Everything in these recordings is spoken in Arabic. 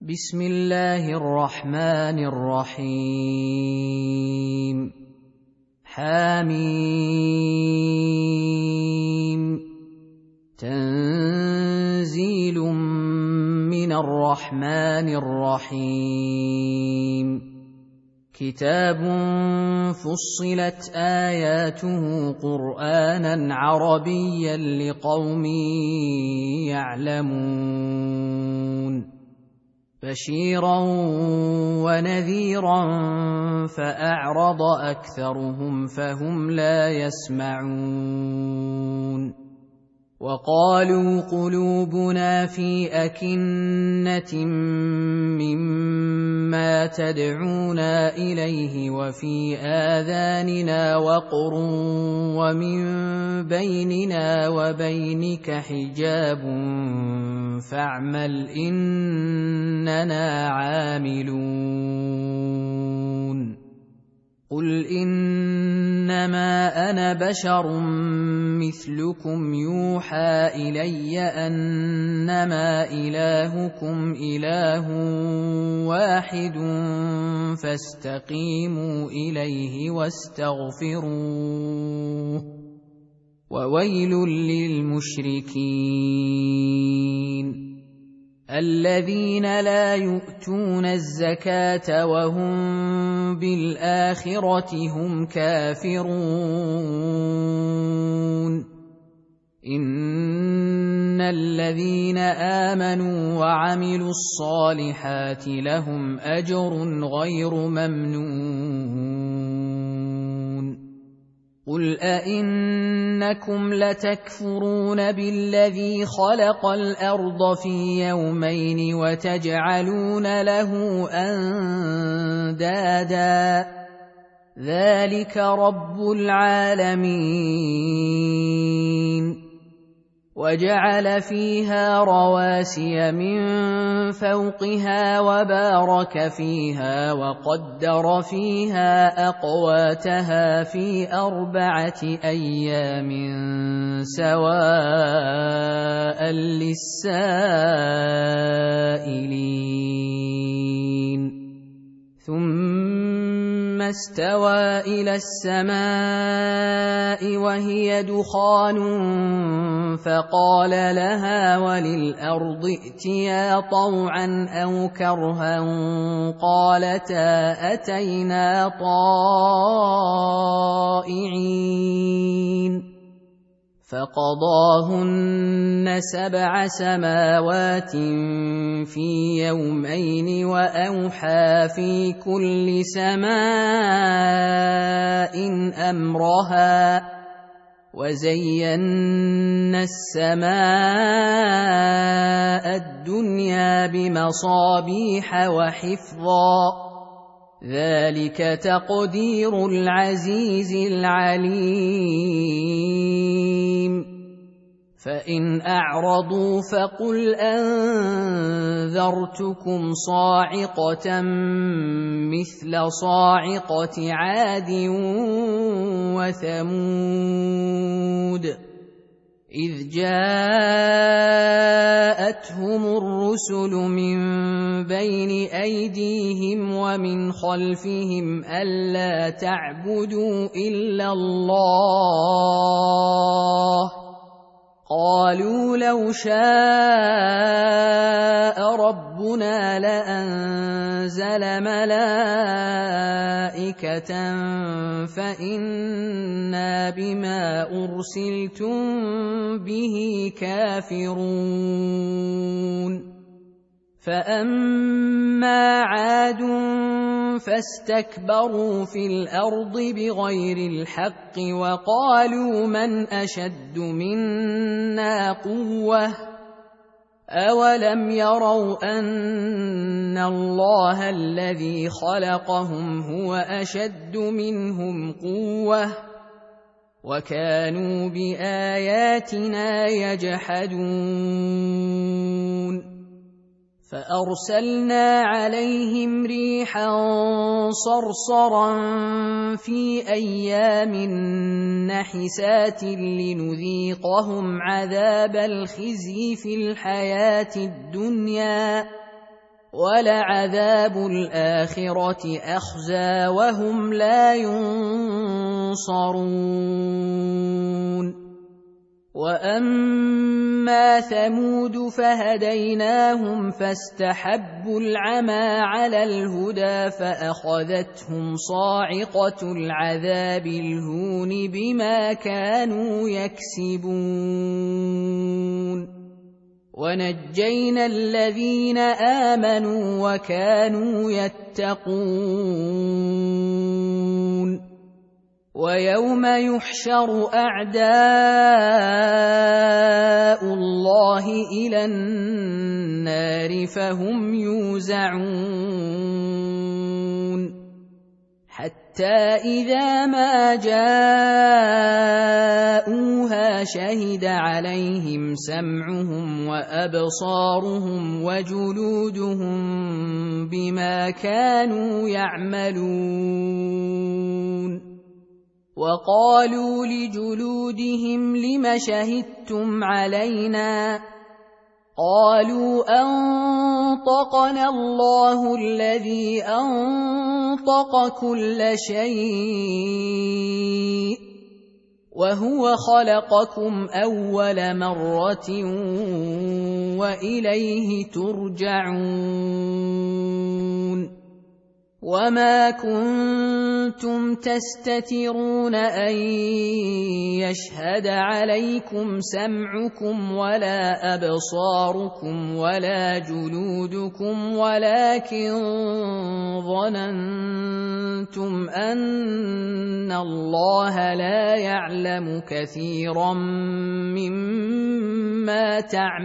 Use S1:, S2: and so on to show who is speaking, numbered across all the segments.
S1: بسم الله الرحمن الرحيم حميم تنزيل من الرحمن الرحيم كتاب فصلت آياته قرآنا عربيا لقوم يعلمون بشيرا ونذيرا فأعرض أكثرهم فهم لا يسمعون وقالوا قلوبنا في أكنة مما تدعونا إليه وفي آذاننا وقر ومن بيننا وبينك حجاب فاعمل إننا عاملون قل إنما أنا بشر مثلكم يوحى إلي أنما إلهكم إله واحد فاستقيموا إليه واستغفروه وويل للمشركين الذين لا يؤتون الزكاة وهم بالآخرة هم كافرون إن الذين آمنوا وعملوا الصالحات لهم أجر غير ممنون قل أئنكم لتكفرون بالذي خلق الأرض في يومين وتجعلون له أندادا ذلك رب العالمين وجعل فيها رواسي من فوقها وبارك فيها وقدر فيها أقواتها في 4 أيام سواء للسائلين ثم استوى إلى السماء وهي دخان فقال لها وللأرض ائتيا طوعا أو كرها قالتا أتينا طائعين فقضاهن 7 سماوات في يومين وأوحى في كل سماء أمرها وزينا السماء الدنيا بمصابيح وحفظا ذلك تقدير العزيز العليم فإن أعرضوا فقل أنذرتكم صاعقة مثل صاعقة عاد وثمود إذ جاءتهم الرسل من بين أيديهم ومن خلفهم ألا تعبدوا إلا الله قالوا لو شاء ربنا لأنزل ملائكة فإنا بما أرسلتم به كافرون فأما عاد فاستكبروا في الأرض بغير الحق وقالوا من أشد منا قوة أولم يروا أن الله الذي خلقهم هو أشد منهم قوة وكانوا بآياتنا يجحدون فأرسلنا عليهم ريحا صرصرا في أيام نحسات لنذيقهم عذاب الخزي في الحياة الدنيا وَلَعَذَابُ الْآخِرَةِ أَخْزَىٰ وَهُمْ لَا يُنصَرُونَ وَأَمَّا ثَمُودُ فَهَدَيْنَاهُمْ فَاسْتَحَبُّوا الْعَمَىٰ عَلَى الْهُدَىٰ فَأَخَذَتْهُمْ صَاعِقَةُ الْعَذَابِ الْهُونِ بِمَا كَانُوا يَكْسِبُونَ وَنَجَّيْنَا الَّذِينَ آمَنُوا وَكَانُوا يَتَّقُونَ وَيَوْمَ يُحْشَرُ أَعْدَاءُ اللَّهِ إِلَى النَّارِ فَهُمْ يُوزَعُونَ حَتَّى إِذَا مَا جَاءُوهَا شَهِدَ عَلَيْهِمْ سَمْعُهُمْ وَأَبْصَارُهُمْ وَجُلُودُهُم بِمَا كَانُوا يَعْمَلُونَ وَقَالُوا لِجُلُودِهِمْ لِمَ شَهِدتُّمْ عَلَيْنَا قَالُوا أَنطَقَنَا اللَّهُ الَّذِي أَنطَقَ كُلَّ شَيْءٍ وَهُوَ خَلَقَكُمْ أَوَّلَ مَرَّةٍ وَإِلَيْهِ تُرْجَعُونَ وَمَا كُنتُمْ تَسْتَتِرُونَ أَن يَشْهَدَ عَلَيْكُمْ سَمْعُكُمْ وَلَا أَبْصَارُكُمْ وَلَا جُلُودُكُمْ وَلَكِن ظَنَنتُمْ أَنَّ اللَّهَ لَا يَعْلَمُ كَثِيرًا مِّمَّا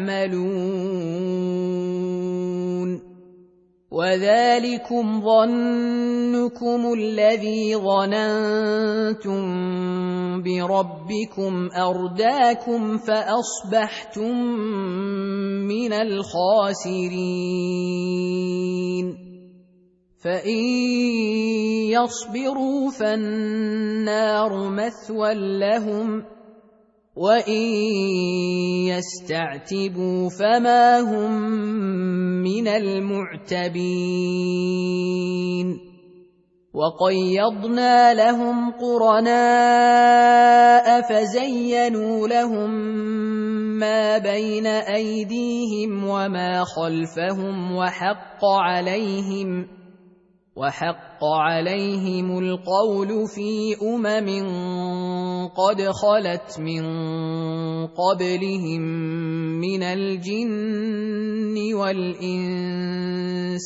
S1: تَعْمَلُونَ وَذَلِكُمْ ظَنُّكُمُ الَّذِي ظَنَنتُم بِرَبِّكُمْ أَرْدَاكُمْ فَأَصْبَحْتُم مِّنَ الْخَاسِرِينَ فَإِن يَصْبِرُوا فَالنَّارُ مَثْوًى لَّهُمْ وَإِن يَسْتَعْتِبُوا فَمَا هُم مِّنَ الْمُعْتَبِينَ وَقَيَّضْنَا لَهُمْ قُرَنَاءَ فَزَيَّنُوا لَهُم مَّا بَيْنَ أَيْدِيهِمْ وَمَا خَلْفَهُمْ وَحَقَّ عَلَيْهِمُ الْقَوْلُ فِي قَدْ خَلَتْ مِن قَبْلِهِم مِّنَ الْجِنِّ وَالْإِنسِ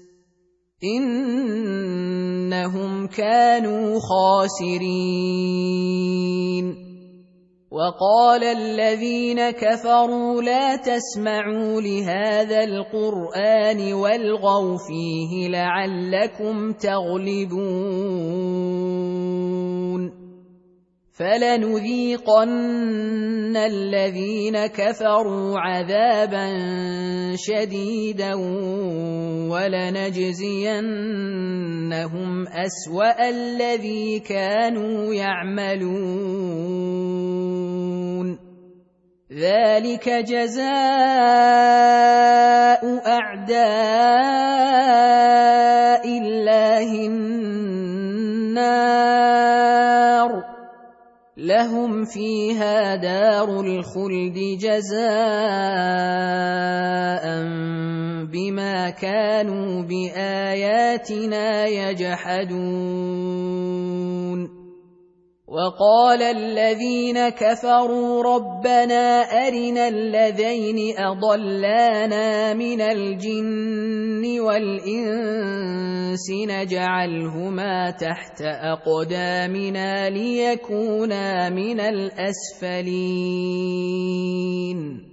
S1: إِنَّهُمْ كَانُوا خَاسِرِينَ وَقَالَ الَّذِينَ كَفَرُوا لَا تَسْمَعُوا لِهَٰذَا الْقُرْآنِ وَالْغَوْا فِيهِ لَعَلَّكُمْ تَغْلِبُونَ فَلَنُذِيقَنَّ الَّذِينَ كَفَرُوا عَذَابًا شَدِيدًا وَلَنَجْزِيَنَّهُمْ أَسْوَأَ الَّذِي كَانُوا يَعْمَلُونَ ذَلِكَ جَزَاءُ أَعْدَاءِ اللَّهِ النَّارُ لَهُمْ فِيهَا دَارُ الْخُلْدِ جَزَاءً بِمَا كَانُوا بِآيَاتِنَا يَجْحَدُونَ وَقَالَ الَّذِينَ كَفَرُوا رَبَّنَا أَرِنَا اللَّذَيْنِ أَضَلَّانَا مِنَ الْجِنِّ وَالْإِنسِ نَجْعَلْهُمَا تَحْتَ أَقْدَامِنَا لِيَكُونَا مِنَ الْأَسْفَلِينَ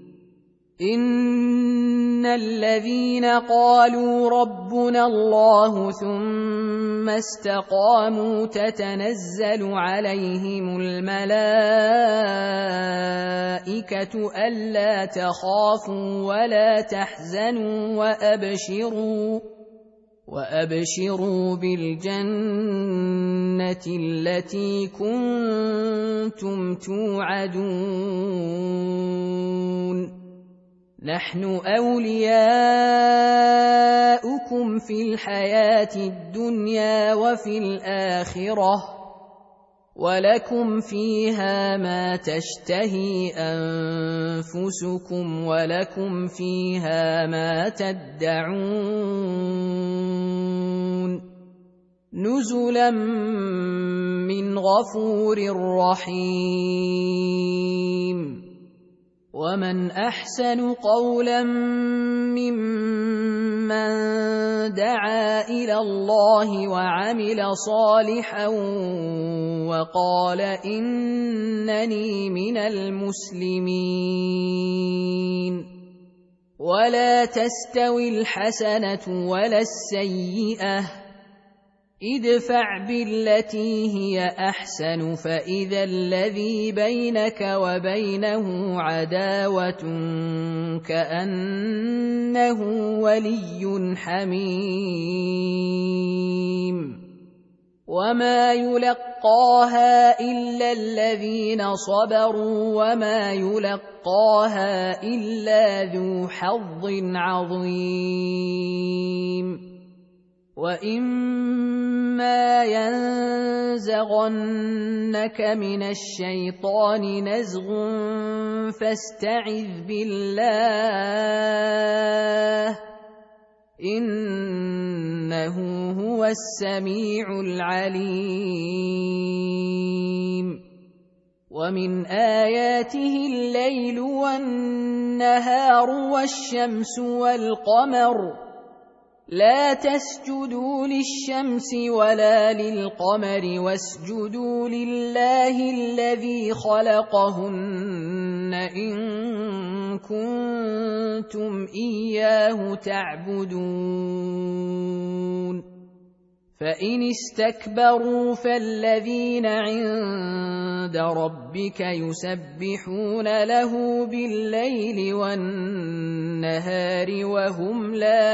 S1: إِنَّ الَّذِينَ قَالُوا رَبُّنَا اللَّهُ ثُمَّ اسْتَقَامُوا تَتَنَزَّلُ عَلَيْهِمُ الْمَلَائِكَةُ أَلَّا تَخَافُوا وَلَا تَحْزَنُوا وَأَبْشِرُوا بِالْجَنَّةِ الَّتِي كُنتُمْ تُوعَدُونَ نَحْنُ أَوْلِيَاؤُكُمْ لكم في الحياة الدنيا وفي الآخرة ولكم فيها ما تشتهي أنفسكم ولكم فيها ما تدعون نزلا من غفور رحيم ومن أحسن قولا ممن دعا إلى الله وعمل صالحا وقال إنني من المسلمين ولا تستوي الحسنة ولا السيئة ادفع بالتي هي أحسن فإذا الذي بينك وبينه عداوة كأنه ولي حميم وما يلقاها إلا الذين صبروا وما يلقاها إلا ذو حظ عظيم وإما ينزغنك من الشيطان نزغ فاستعذ بالله إنه هو السميع العليم ومن آياته الليل والنهار والشمس والقمر لا تسجدوا للشمس ولا للقمر واسجدوا لله الذي خلقهن إن كنتم إياه تعبدون فإن استكبروا فالذين عند ربك يسبحون له بالليل والنهار وهم لا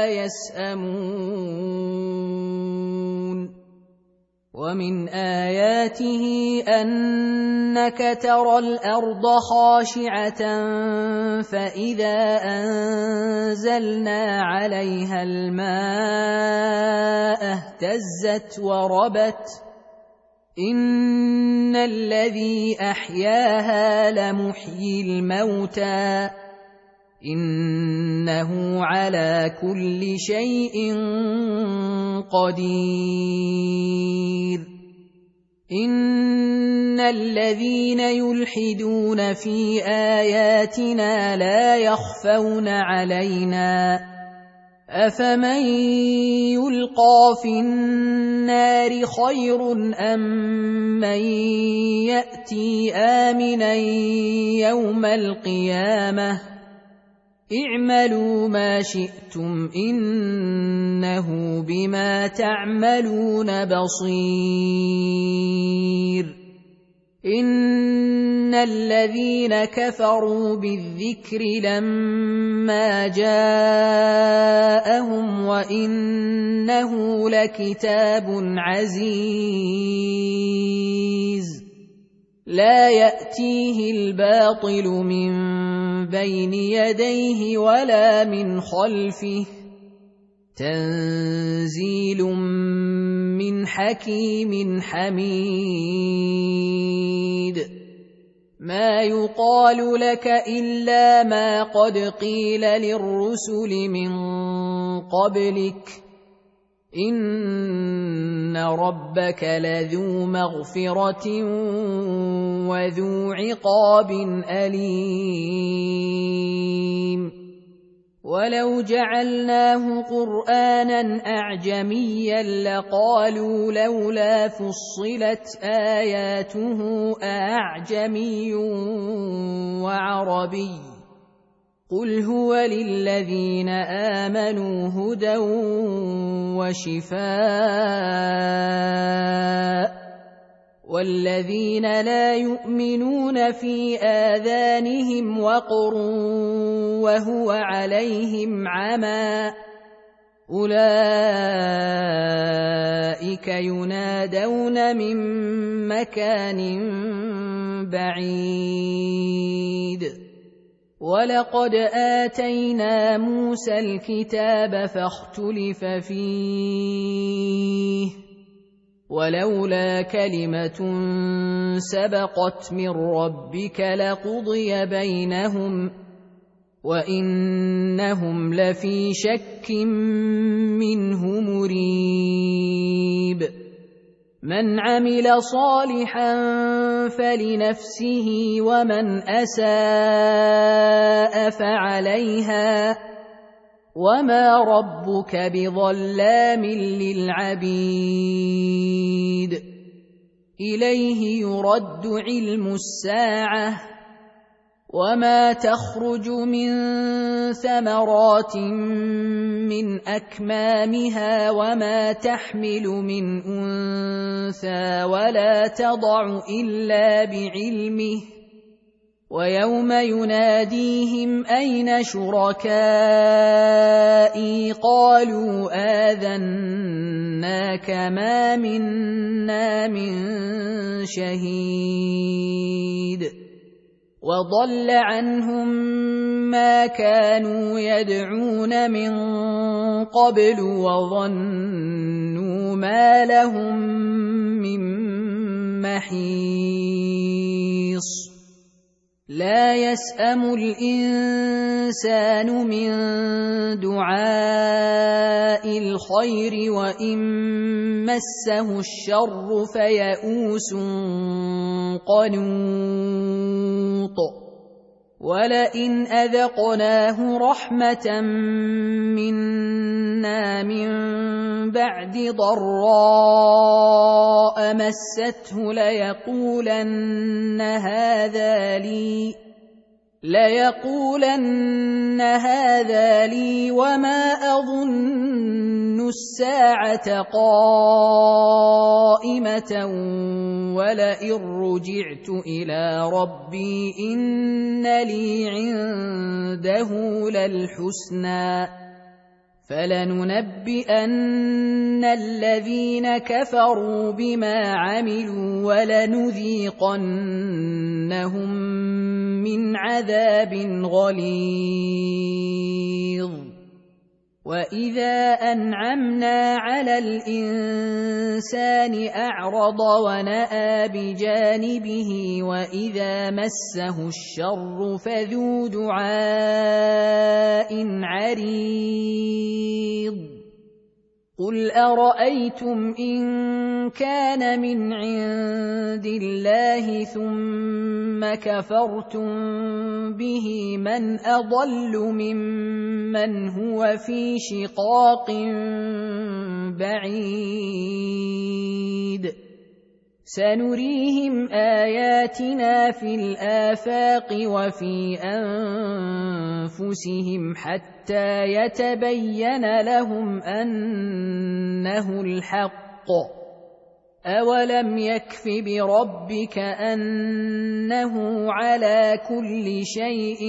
S1: يسأمون ومن آياته أنك ترى الأرض خاشعة فإذا أنزلنا عليها الماء اهتزت وربت إن الذي أحياها لمحيي الموتى إنه على كل شيء قدير إن الذين يلحدون في آياتنا لا يخفون علينا أفمن يلقى في النار خير أم من يأتي آمنا يوم القيامة اعملوا ما شئتم إنه بما تعملون بصير إن الذين كفروا بالذكر لما جاءهم وإنه لكتاب عزيز لا يأتيه الباطل من بين يديه ولا من خلفه تنزيل من حكيم حميد ما يقال لك إلا ما قد قيل للرسل من قبلك إن ربك لذو مغفرة وذو عقاب أليم ولو جعلناه قرآنا أعجميا لقالوا لولا فصلت آياته أعجمي وعربي قل هو للذين آمنوا هدى وشفاء والذين لا يؤمنون في آذانهم وقر وهو عليهم عمى أولئك ينادون من مكان بعيد ولقد آتينا موسى الكتاب فاختلف فيه ولولا كلمة سبقت من ربك لقضي بينهم وإنهم لفي شك منه مريب من عمل صالحا فلنفسه ومن أساء فعليها وما ربك بظلام للعبيد إليه يرد علم الساعة وما تخرج من ثمرات من أكمامها وما تحمل من أنثى ولا تضع إلا بعلمه ويوم يناديهم أين شركائي قالوا آذناك ما منا من شهيد وضل عنهم ما كانوا يدعون من قبل وظنوا ما لهم من محيص لا يسأم الإنسان من دعاء الخير وإن مسه الشر فيئوس قنوط ولئن أذقناه رحمة منا من بعد ضراء مسته ليقولن هذا لي وما أظن الساعة قائمة ولئن رجعت إلى ربي إن لي عنده للحسنى فلننبئن الذين كفروا بما عملوا ولنذيقنهم من عذاب غليظ وإذا أنعمنا على الإنسان أعرض ونأى بجانبه وإذا مسه الشر فذو دعاء عريض قل أرأيتم إن كان من عند الله ثم كفرتم به من أضل ممن هو في شقاق بعيد سنريهم آياتنا في الآفاق وفي أنفسهم حتى يتبين لهم أنه الحق أولم يكف بربك أنه على كل شيء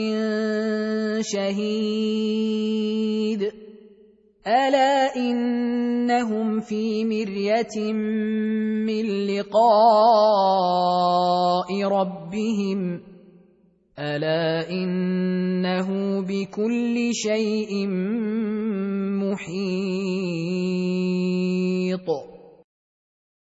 S1: شهيد ألا إنهم في مرية من لقاء ربهم ألا إنه بكل شيء محيط